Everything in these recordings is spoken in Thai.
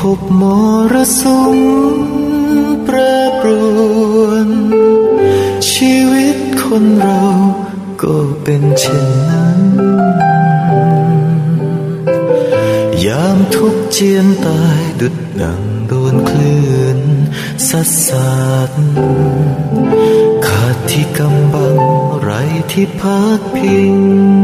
บมรสุมแปรปรวนชีวิตคนเราก็เป็นเช่นนั้นยามทุกข์เจียนตายดุจดังโดนคลื่นซัดสาดขาดที่กำบังไร้ที่พักพิง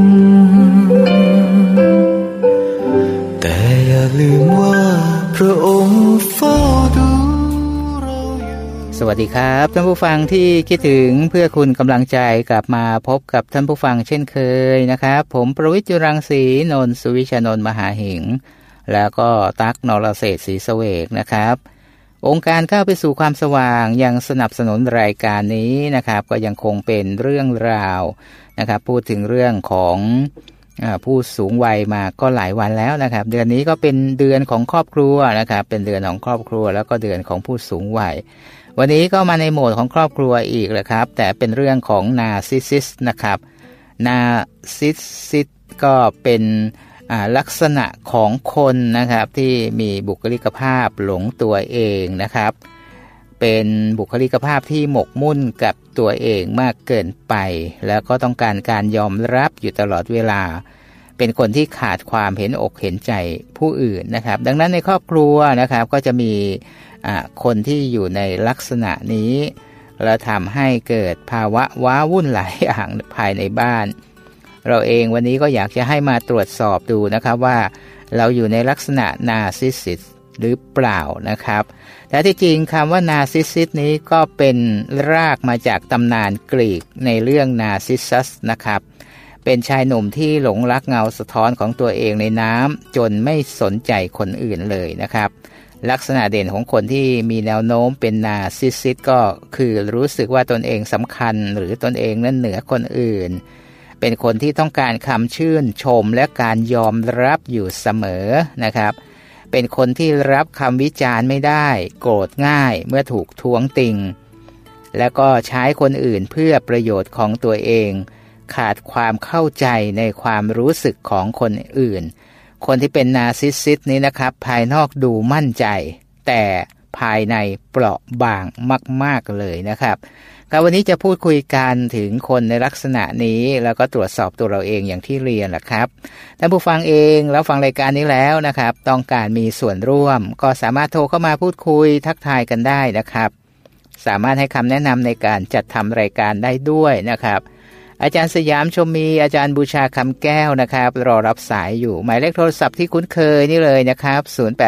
แต่อย่าลืมว่าพระองค์เฝ้าดูเราอยู่สวัสดีครับท่านผู้ฟังที่คิดถึงเพื่อคุณกำลังใจกลับมาพบกับท่านผู้ฟังเช่นเคยนะครับผมประวิตร จุรังสีนนท์สุวิชานนท์มหาหิงแล้วก็ตั๊กนรเศรษฐ์ศรีเสวกนะครับองค์การก้าวไปสู่ความสว่างยังสนับสนุนรายการนี้นะครับก็ยังคงเป็นเรื่องราวนะครับพูดถึงเรื่องของผู้สูงวัยมาก็หลายวันแล้วนะครับเดือนนี้ก็เป็นเดือนของครอบครัวนะครับเป็นเดือนของครอบครัวแล้วก็เดือนของผู้สูงวัยวันนี้ก็มาในโหมดของครอบครัวอีกแหละครับแต่เป็นเรื่องของนาร์ซิสซิสนะครับนาร์ซิสซิสก็เป็นลักษณะของคนนะครับที่มีบุคลิกภาพหลงตัวเองนะครับเป็นบุคลิกภาพที่หมกมุ่นกับตัวเองมากเกินไปแล้วก็ต้องการยอมรับอยู่ตลอดเวลาเป็นคนที่ขาดความเห็นอกเห็นใจผู้อื่นนะครับดังนั้นในครอบครัวนะครับก็จะมีคนที่อยู่ในลักษณะนี้และทำให้เกิดภาวะว้าวุ่นหลายอย่างภายในบ้านเราเองวันนี้ก็อยากจะให้มาตรวจสอบดูนะครับว่าเราอยู่ในลักษณะนาร์ซิสซิสหรือเปล่านะครับแต่ที่จริงคำว่านาร์ซิสซิสนี้ก็เป็นรากมาจากตำนานกรีกในเรื่องนาร์ซิสซัสนะครับเป็นชายหนุ่มที่หลงรักเงาสะท้อนของตัวเองในน้ำจนไม่สนใจคนอื่นเลยนะครับลักษณะเด่นของคนที่มีแนวโน้มเป็นนาร์ซิสซิสก็คือรู้สึกว่าตนเองสำคัญหรือตนเองนั้นเหนือคนอื่นเป็นคนที่ต้องการคำชื่นชมและการยอมรับอยู่เสมอนะครับเป็นคนที่รับคำวิจารณ์ไม่ได้โกรธง่ายเมื่อถูกท้วงติงแล้วก็ใช้คนอื่นเพื่อประโยชน์ของตัวเองขาดความเข้าใจในความรู้สึกของคนอื่นคนที่เป็นนาร์ซิสซิสนี้นะครับภายนอกดูมั่นใจแต่ภายในเปราะบางมากๆเลยนะครับวันนี้จะพูดคุยกันถึงคนในลักษณะนี้แล้วก็ตรวจสอบตัวเราเองอย่างที่เรียนแหละครับท่านผู้ฟังเองแล้วฟังรายการนี้แล้วนะครับต้องการมีส่วนร่วมก็สามารถโทรเข้ามาพูดคุยทักทายกันได้นะครับสามารถให้คำแนะนำในการจัดทำรายการได้ด้วยนะครับอาจารย์สยามชมมีอาจารย์บูชาคำแก้วนะครับรอรับสายอยู่หมายเลขโทรศัพท์ที่คุ้นเคยนี่เลยนะครับ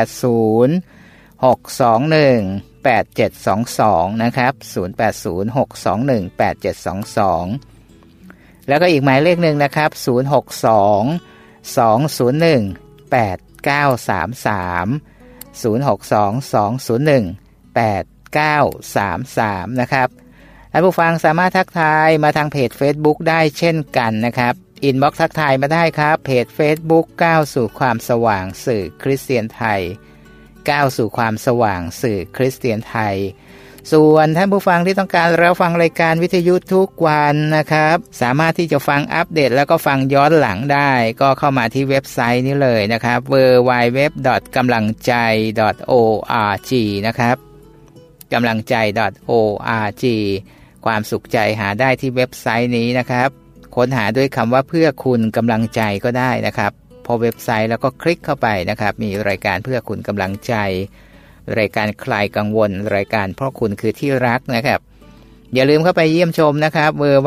0806218722นะครับ0806218722แล้วก็อีกหมายเลขหนึ่งนะครับ06220189330622018933นะครับท่านผู้ฟังสามารถทักทายมาทางเพจ Facebook ได้เช่นกันนะครับอินบ็อกซ์ทักทายมาได้ครับเพจ Facebook ก้าวสู่ความสว่างสื่อคริสเตียนไทยก้าวสู่ความสว่างสื่อคริสเตียนไทยส่วนท่านผู้ฟังที่ต้องการรับฟังรายการวิทยุทุกวันนะครับสามารถที่จะฟังอัปเดตแล้วก็ฟังย้อนหลังได้ก็เข้ามาที่เว็บไซต์นี้เลยนะครับ www.gamlangjai.org นะครับกำลังใจ .org ความสุขใจหาได้ที่เว็บไซต์นี้นะครับค้นหาด้วยคำว่าเพื่อคุณกำลังใจก็ได้นะครับพอเว็บไซต์แล้วก็คลิกเข้าไปนะครับมีรายการเพื่อคุณกำลังใจรายการคลายกังวลรายการเพราะคุณคือที่รักนะครับอย่าลืมเข้าไปเยี่ยมชมนะครับ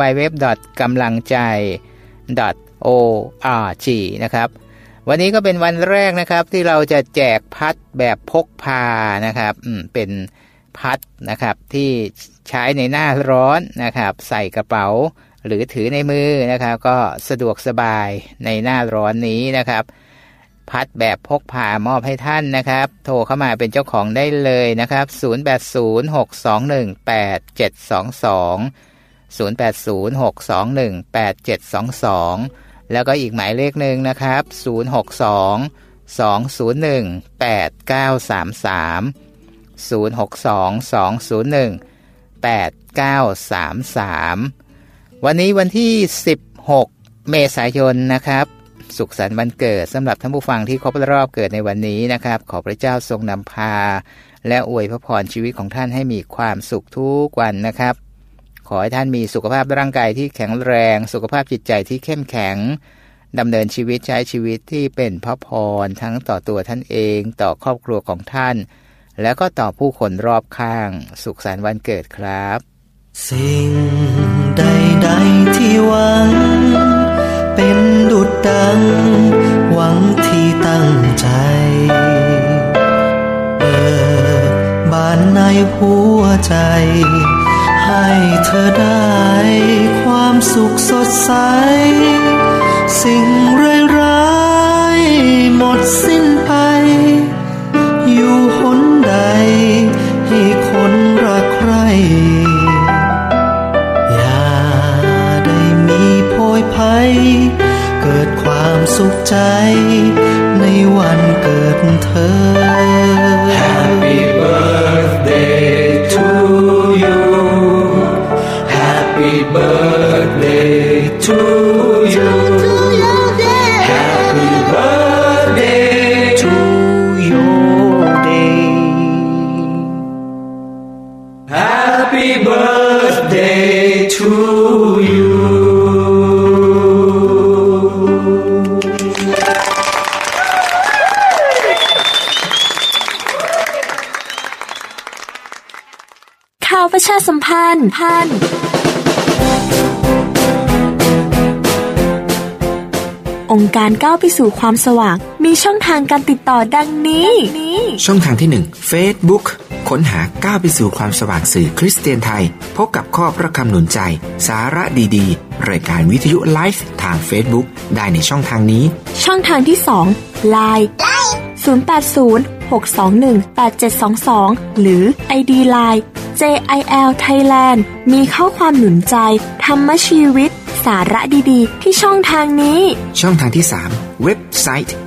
www.gamlangjai.org นะครับวันนี้ก็เป็นวันแรกนะครับที่เราจะแจกพัดแบบพกพานะครับเป็นพัดนะครับที่ใช้ในหน้าร้อนนะครับใส่กระเป๋าหรือถือในมือนะครับก็สะดวกสบายในหน้าร้อนนี้นะครับพัดแบบพกพามอบให้ท่านนะครับโทรเข้ามาเป็นเจ้าของได้เลยนะครับ08062187220806218722แล้วก็อีกหมายเลขหนึ่งนะครับ0622018933 0622018933วันนี้วันที่16เมษายนนะครับสุขสันต์วันเกิดสำหรับท่านผู้ฟังที่ครบรอบเกิดในวันนี้นะครับขอพระเจ้าทรงนำพาและอวยพระพรชีวิตของท่านให้มีความสุขทุกวันนะครับขอให้ท่านมีสุขภาพร่างกายที่แข็งแรงสุขภาพจิตใจที่เข้มแข็งดำเนินชีวิตใช้ชีวิตที่เป็นพระพรทั้งต่อตัวท่านเองต่อครอบครัวของท่านแล้วก็ต่อผู้คนรอบข้างสุขสันต์วันเกิดครับสิ่งใดๆที่หวังเป็นดุจดังหวังที่ตั้งใจเปิดบานในหัวใจให้เธอได้ความสุขสดใสสิ่งร้ายๆหมดสิ้นไปอยู่หนใดให้คนรักใครอย่าได้มีโพยภัยเกิดความสุขใจในวันเกิดเธอ Happy birthday to you Happy birthday to you Happy birthday to your day Happy birthday to you ข่าวประชาสัมพันธ์องค์การก้าวไปสู่ความสว่างมีช่องทางการติดต่อดังนี้ช่องทางที่1 Facebook ค้นหาก้าวไปสู่ความสว่างสื่อคริสเตียนไทยพบกับข้อพระคำหนุนใจสาระดีๆรายการวิทยุไลฟ์ทาง Facebook ได้ในช่องทางนี้ช่องทางที่2 LINE 080-621-8722 หรือ ID LINE JIL Thailand มีข้อความหนุนใจธรรมชีวิตสาระดีๆที่ช่องทางนี้ช่องทางที่3เว็บไซต์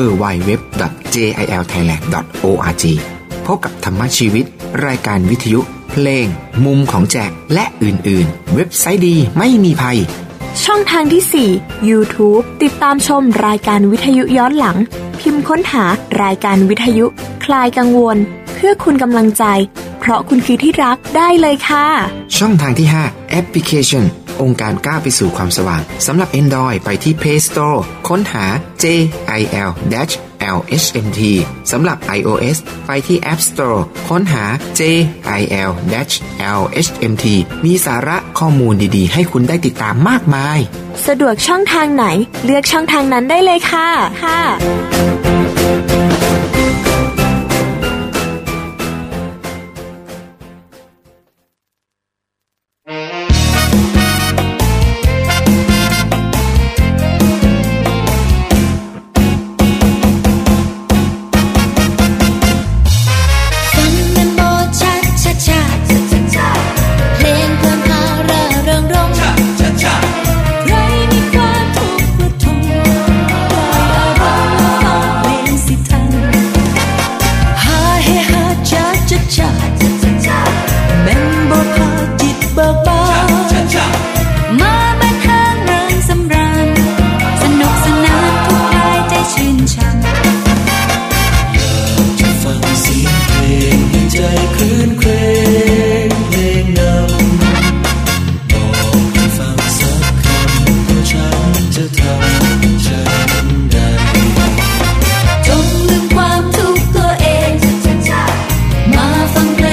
www.jilthailand.org พบกับธรรมชีวิตรายการวิทยุเพลงมุมของแจกและอื่นๆเว็บไซต์ดีไม่มีภัยช่องทางที่4 YouTube ติดตามชมรายการวิทยุย้อนหลังพิมพ์ค้นหารายการวิทยุคลายกังวลเพื่อคุณกำลังใจเพราะคุณคือที่รักได้เลยค่ะช่องทางที่5แอปพลิเคชันองค์การก้าวไปสู่ความสว่างสำหรับ Android ไปที่ Play Store ค้นหา JIL-LHMT สำหรับ iOS ไปที่ App Store ค้นหา JIL-LHMT มีสาระข้อมูลดีๆให้คุณได้ติดตามมากมายสะดวกช่องทางไหนเลือกช่องทางนั้นได้เลยค่ะจงลืมความทุกข์ตัวเองมาฟังเพล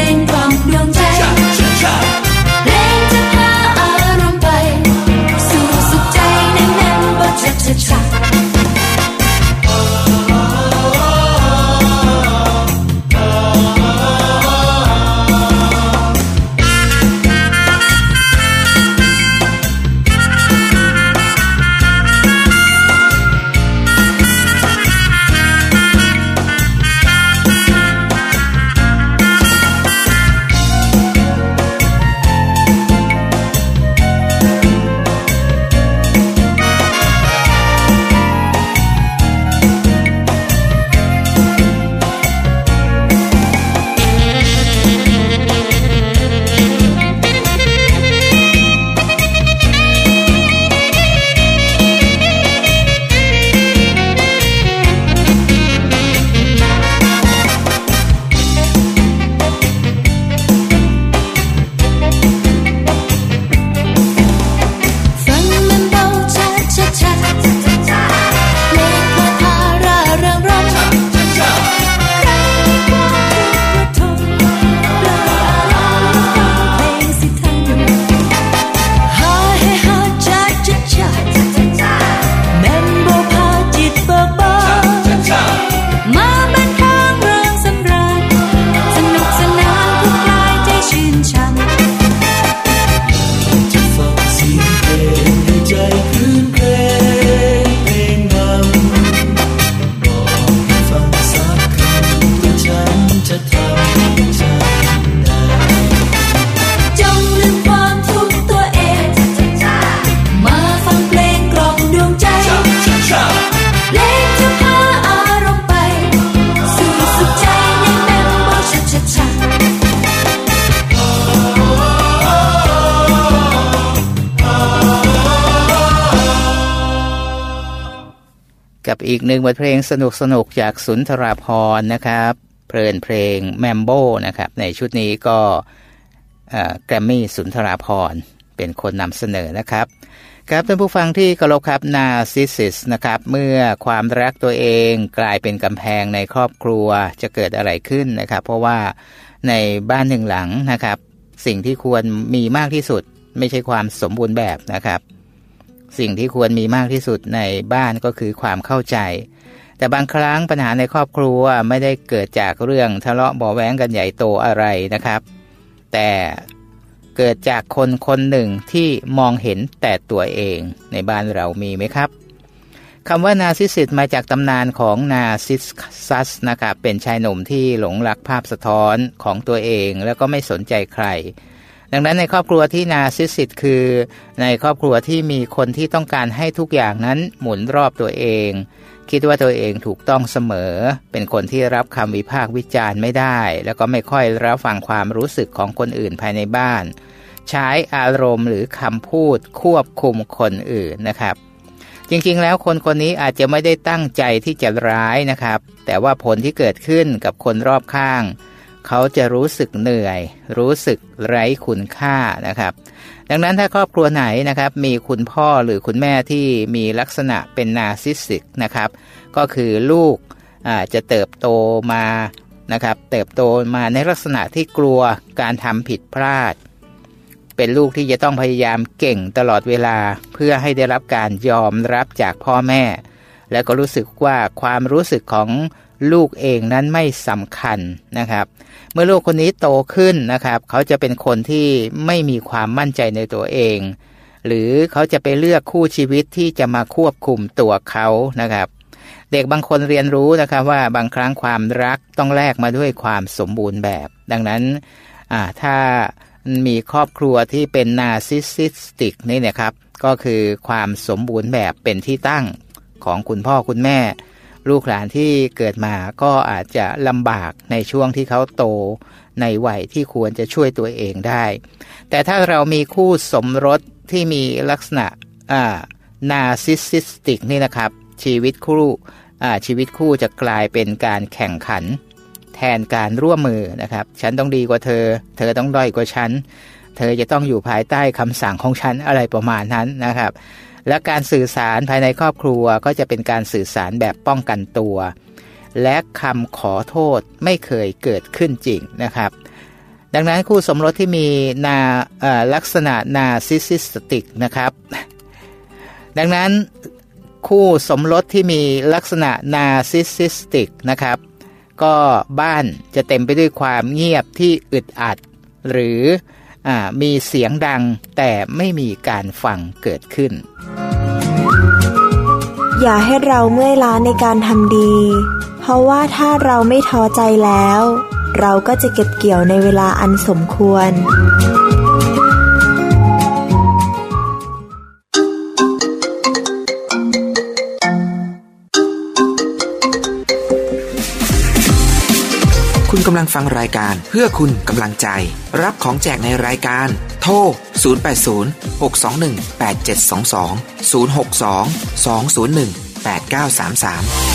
กับอีกหนึ่งบทเพลงสนุกๆจากสุนทราภรณ์นะครับเพลินเพลงแมมโบนะครับในชุดนี้ก็แกรมมี่สุนทราภรณ์เป็นคนนำเสนอนะครับครับท่านผู้ฟังที่เคารพครับนาร์ซิสซิสนะครับเมื่อความรักตัวเองกลายเป็นกำแพงในครอบครัวจะเกิดอะไรขึ้นนะครับเพราะว่าในบ้านหนึ่งหลังนะครับสิ่งที่ควรมีมากที่สุดไม่ใช่ความสมบูรณ์แบบนะครับสิ่งที่ควรมีมากที่สุดในบ้านก็คือความเข้าใจแต่บางครั้งปัญหาในครอบครัวไม่ได้เกิดจากเรื่องทะเลาะเบาะแว้งกันใหญ่โตอะไรนะครับแต่เกิดจากคนคนหนึ่งที่มองเห็นแต่ตัวเองในบ้านเรามีไหมครับคำว่านาร์ซิสซิสมาจากตำนานของนาร์ซิสซัสนะครับเป็นชายหนุ่มที่หลงรักภาพสะท้อนของตัวเองแล้วก็ไม่สนใจใครดังนั้นในครอบครัวที่นาร์ซิสซิสคือในครอบครัวที่มีคนที่ต้องการให้ทุกอย่างนั้นหมุนรอบตัวเองคิดว่าตัวเองถูกต้องเสมอเป็นคนที่รับคำวิพากษ์วิจารณ์ไม่ได้แล้วก็ไม่ค่อยรับฟังความรู้สึกของคนอื่นภายในบ้านใช้อารมณ์หรือคำพูดควบคุมคนอื่นนะครับจริงๆแล้วคนคนนี้อาจจะไม่ได้ตั้งใจที่จะร้ายนะครับแต่ว่าผลที่เกิดขึ้นกับคนรอบข้างเขาจะรู้สึกเหนื่อยรู้สึกไร้คุณค่านะครับดังนั้นถ้าครอบครัวไหนนะครับมีคุณพ่อหรือคุณแม่ที่มีลักษณะเป็นนาร์ซิสซิสนะครับก็คือลูกจะเติบโตมานะครับเติบโตมาในลักษณะที่กลัวการทำผิดพลาดเป็นลูกที่จะต้องพยายามเก่งตลอดเวลาเพื่อให้ได้รับการยอมรับจากพ่อแม่และก็รู้สึกว่าความรู้สึกของลูกเองนั้นไม่สำคัญนะครับเมื่อลูกคนนี้โตขึ้นนะครับเขาจะเป็นคนที่ไม่มีความมั่นใจในตัวเองหรือเขาจะไปเลือกคู่ชีวิตที่จะมาควบคุมตัวเขานะครับเด็กบางคนเรียนรู้นะครับว่าบางครั้งความรักต้องแลกมาด้วยความสมบูรณ์แบบดังนั้นถ้ามีครอบครัวที่เป็นนาร์ซิสซิสติกนี่นะครับก็คือความสมบูรณ์แบบเป็นที่ตั้งของคุณพ่อคุณแม่ลูกหลานที่เกิดมาก็อาจจะลำบากในช่วงที่เขาโตในวัยที่ควรจะช่วยตัวเองได้แต่ถ้าเรามีคู่สมรสที่มีลักษณะนาร์ซิสซิสติกนี่นะครับชีวิตคู่จะกลายเป็นการแข่งขันแทนการร่วมมือนะครับฉันต้องดีกว่าเธอเธอต้องด้อยกว่าฉันเธอจะต้องอยู่ภายใต้คำสั่งของฉันอะไรประมาณนั้นนะครับและการสื่อสารภายในครอบครัวก็จะเป็นการสื่อสารแบบป้องกันตัวและคำขอโทษไม่เคยเกิดขึ้นจริงนะครับดังนั้นคู่สมรสที่มีลักษณะนาร์ซิสซิสติกนะครับดังนั้นคู่สมรสที่มีลักษณะนาร์ซิสซิสติกนะครับก็บ้านจะเต็มไปด้วยความเงียบที่อึดอัดหรือมีเสียงดังแต่ไม่มีการฟังเกิดขึ้นอย่าให้เราเมื่อยล้าในการทำดีเพราะว่าถ้าเราไม่ท้อใจแล้วเราก็จะเก็บเกี่ยวในเวลาอันสมควรคุณกำลังฟังรายการเพื่อคุณกำลังใจรับของแจกในรายการโทร0806218722 062-201-8933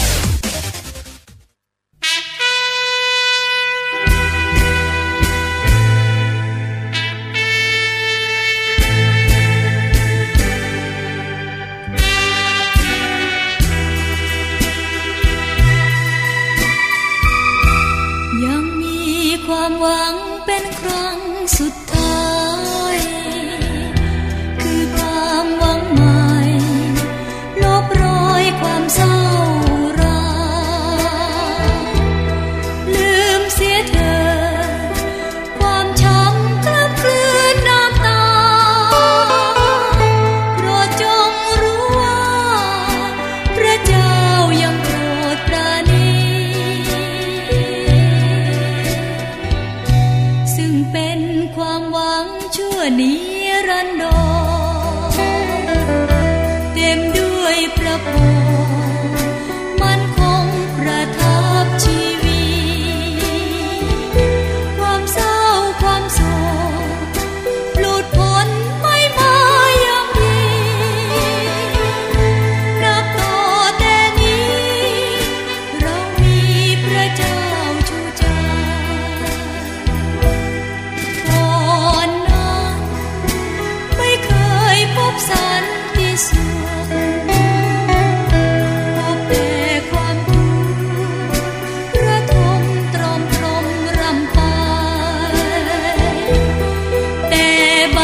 ความหวังเป็นครั้งสุดท้ายคือความหวังใหม่ลบรอยความเศร้าร้ายลืมเสียเธอความช้ำกล้ำกลืนน้ำตาโปรดจงรู้ว่าพระเจ้ายังโปรดปราณีเป็นความหวังชั่วนิรันดรเต็มด้วยพระพรมั่นคงประทับชีวิตความเศร้าความโศกหลุดพ้นไม่มาอย่างดีนับต่อแต่นี้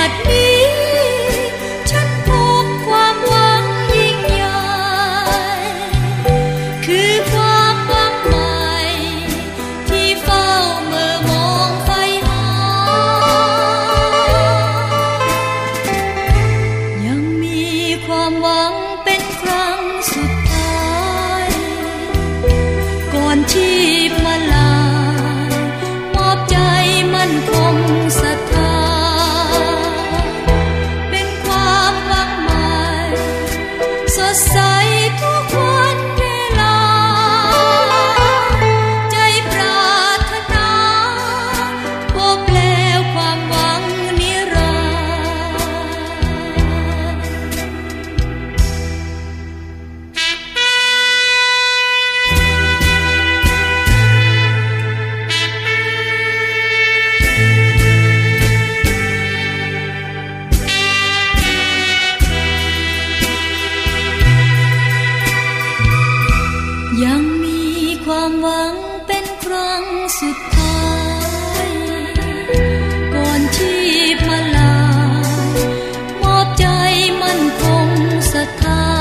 บัดนี้ฉันพบความหวังยิ่งใหญ่คือความหวังใหม่ที่เฝ้าเมื่อมองไฟหายังมีความหวังเป็นครั้งสุดท้ายก่อนชีพมาลามอบใจมั่นคงศรัทธาเป็นความหวังใหม่สดใสทุกวันเวลาใจปรารถนาพบแล้วความหวังนิรันดร์ยังมีความหวังเป็นครั้งสุดท้ายก่อนชีพมาลามอบใจมั่นคงศรัทธา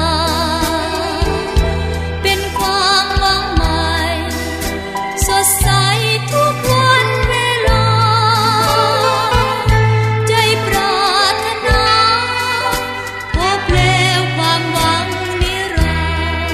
เป็นความหวังใหม่สดใสทุกวันเวลาใจปรารถนาพบแล้วความหวังนิรันดร์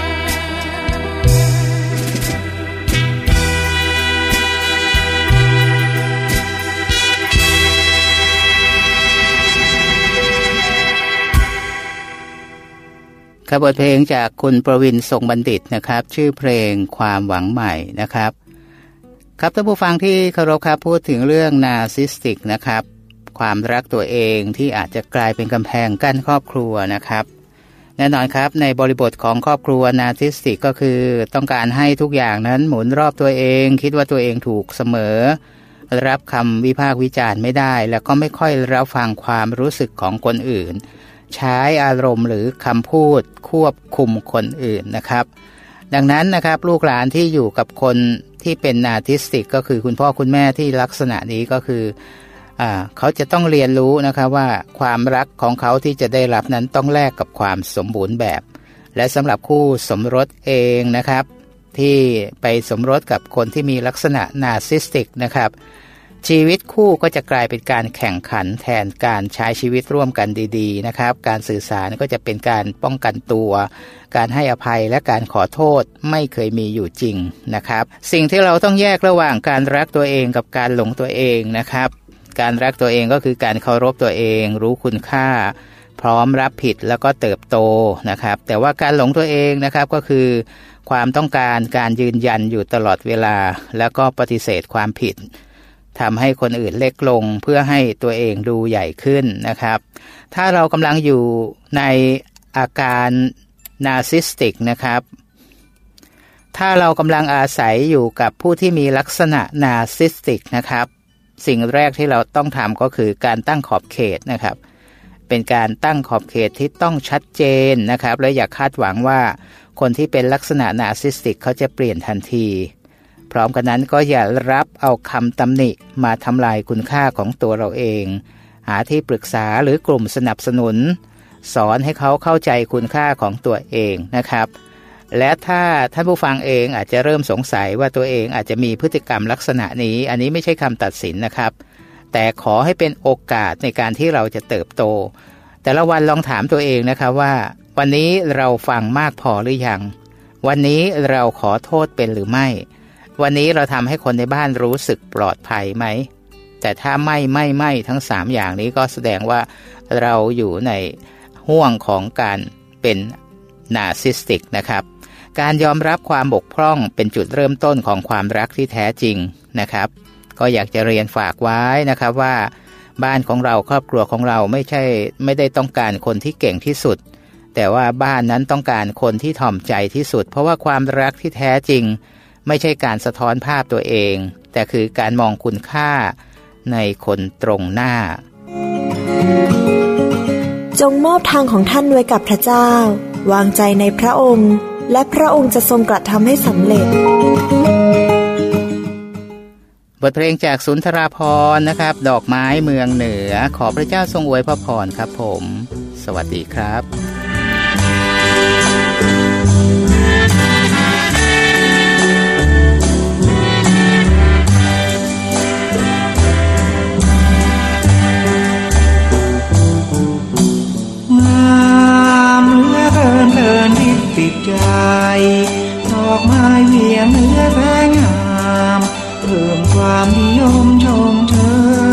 ครับบทเพลงจากคุณประวินทรงบัณฑิตนะครับชื่อเพลงความหวังใหม่นะครับครับท่านผู้ฟังที่เคารพครับพูดถึงเรื่องนาร์ซิสติกนะครับความรักตัวเองที่อาจจะกลายเป็นกำแพงกั้นครอบครัวนะครับแน่นอนครับในบริบทของครอบครัวนาร์ซิสติกก็คือต้องการให้ทุกอย่างนั้นหมุนรอบตัวเองคิดว่าตัวเองถูกเสมอรับคำวิพากษ์วิจารณ์ไม่ได้แล้วก็ไม่ค่อยรับฟังความรู้สึกของคนอื่นใช้อารมณ์หรือคำพูดควบคุมคนอื่นนะครับดังนั้นนะครับลูกหลานที่อยู่กับคนที่เป็นนาร์ซิสติกก็คือคุณพ่อคุณแม่ที่ลักษณะนี้ก็คือเขาจะต้องเรียนรู้นะครับว่าความรักของเขาที่จะได้รับนั้นต้องแลกกับความสมบูรณ์แบบและสำหรับคู่สมรสเองนะครับที่ไปสมรสกับคนที่มีลักษณะนาร์ซิสติกนะครับชีวิตคู่ก็จะกลายเป็นการแข่งขันแทนการใช้ชีวิตร่วมกันดีๆนะครับการสื่อสารก็จะเป็นการป้องกันตัวการให้อภัยและการขอโทษไม่เคยมีอยู่จริงนะครับสิ่งที่เราต้องแยกระหว่างการรักตัวเองกับการหลงตัวเองนะครับการรักตัวเองก็คือการเคารพตัวเองรู้คุณค่าพร้อมรับผิดแล้วก็เติบโตนะครับแต่ว่าการหลงตัวเองนะครับก็คือความต้องการการยืนยันอยู่ตลอดเวลาแล้วก็ปฏิเสธความผิดทำให้คนอื่นเล็กลงเพื่อให้ตัวเองดูใหญ่ขึ้นนะครับถ้าเรากำลังอยู่ในอาการนาร์ซิสติกนะครับถ้าเรากำลังอาศัยอยู่กับผู้ที่มีลักษณะนาร์ซิสติกนะครับสิ่งแรกที่เราต้องทำก็คือการตั้งขอบเขตนะครับเป็นการตั้งขอบเขตที่ต้องชัดเจนนะครับและอย่าคาดหวังว่าคนที่เป็นลักษณะนาร์ซิสติกเขาจะเปลี่ยนทันทีพร้อมกันนั้นก็อย่ารับเอาคำตำหนิมาทำลายคุณค่าของตัวเราเองหาที่ปรึกษาหรือกลุ่มสนับสนุนสอนให้เขาเข้าใจคุณค่าของตัวเองนะครับและถ้าท่านผู้ฟังเองอาจจะเริ่มสงสัยว่าตัวเองอาจจะมีพฤติกรรมลักษณะนี้อันนี้ไม่ใช่คำตัดสินนะครับแต่ขอให้เป็นโอกาสในการที่เราจะเติบโตแต่ละวันลองถามตัวเองนะครับว่าวันนี้เราฟังมากพอหรือยังวันนี้เราขอโทษเป็นหรือไม่วันนี้เราทำให้คนในบ้านรู้สึกปลอดภัยไหมแต่ถ้าไม่ทั้ง3อย่างนี้ก็แสดงว่าเราอยู่ในห่วงของการเป็นนาร์ซิสติกนะครับการยอมรับความบกพร่องเป็นจุดเริ่มต้นของความรักที่แท้จริงนะครับก็อยากจะเรียนฝากไว้นะครับว่าบ้านของเราครอบครัวของเราไม่ได้ต้องการคนที่เก่งที่สุดแต่ว่าบ้านนั้นต้องการคนที่ถ่อมใจที่สุดเพราะว่าความรักที่แท้จริงไม่ใช่การสะท้อนภาพตัวเองแต่คือการมองคุณค่าในคนตรงหน้าจงมอบทางของท่านไว้กับพระเจ้าวางใจในพระองค์และพระองค์จะทรงกระทำให้สำเร็จบทเพลงจากสุนทราภรณ์นะครับดอกไม้เมืองเหนือขอพระเจ้าทรงอวยพระพรครับผมสวัสดีครับติดใจดอกไม้เวียงเนื้อแสงงามเพิ่มความนิยมชมเช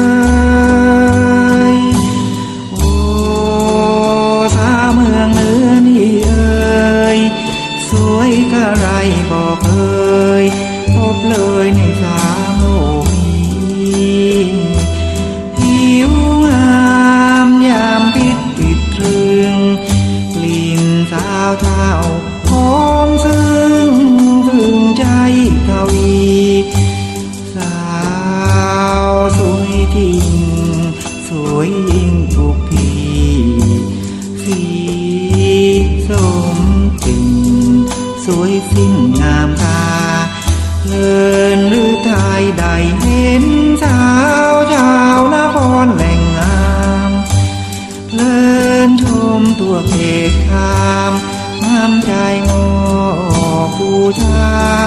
ยโอ้สาวเมืองเหนือนี่เอ่ยสวยกะไรบอกเอ่ยพบเลยในสามโลกนี้ผิวงามยามพิษติดตรึงกลิ่นสาวเท่าหอมซึ้งถึงใจทวีสาวสวยจริงสวยยิ่งทุกทีสีสมจริงสวยสิ้นงามตาเพลินหรือไทยได้เห็นสาวชาวนครแหล่งงามเพลินชมตัวเพกคามน้ำใจงอผู้ชา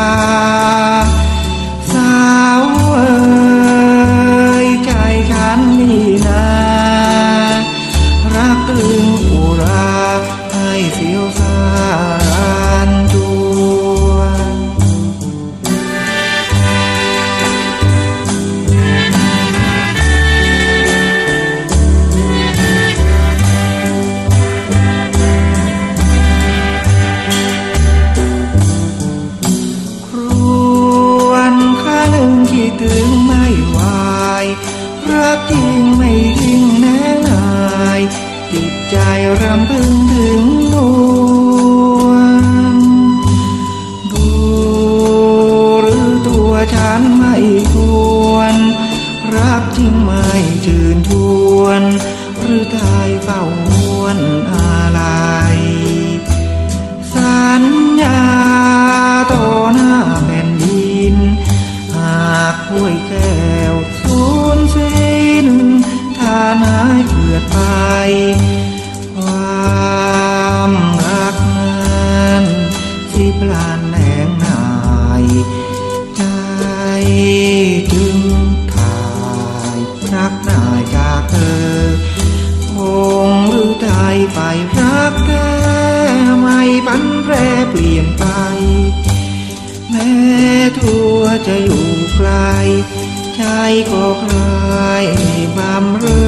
สาวเอ๋ยใจฉันนี่นารักตึงอุราให้เสียวสารตัวถึงไม่วายรักจริงไม่ทิ้งแน่นายติดใจรำพึงถึงนวลดูหรือตัวฉันไม่ควรรักจริงไม่ชื่นชวนหรือตายเฝ้าหวนอะไรสัญญาต่อหน้าแผ่นดินหากห้วยแก้วสูญสิ้นถ้าหายเกิดไปความรักนั้นสิพลันแหลงหายใจจึงขาดรักนายจากเธอคงหรือตายไปรักแท้ไม่พันแปรเปลี่ยนไปแม้ตัวจะอยู่ไกลใจก็คลายบำเรอ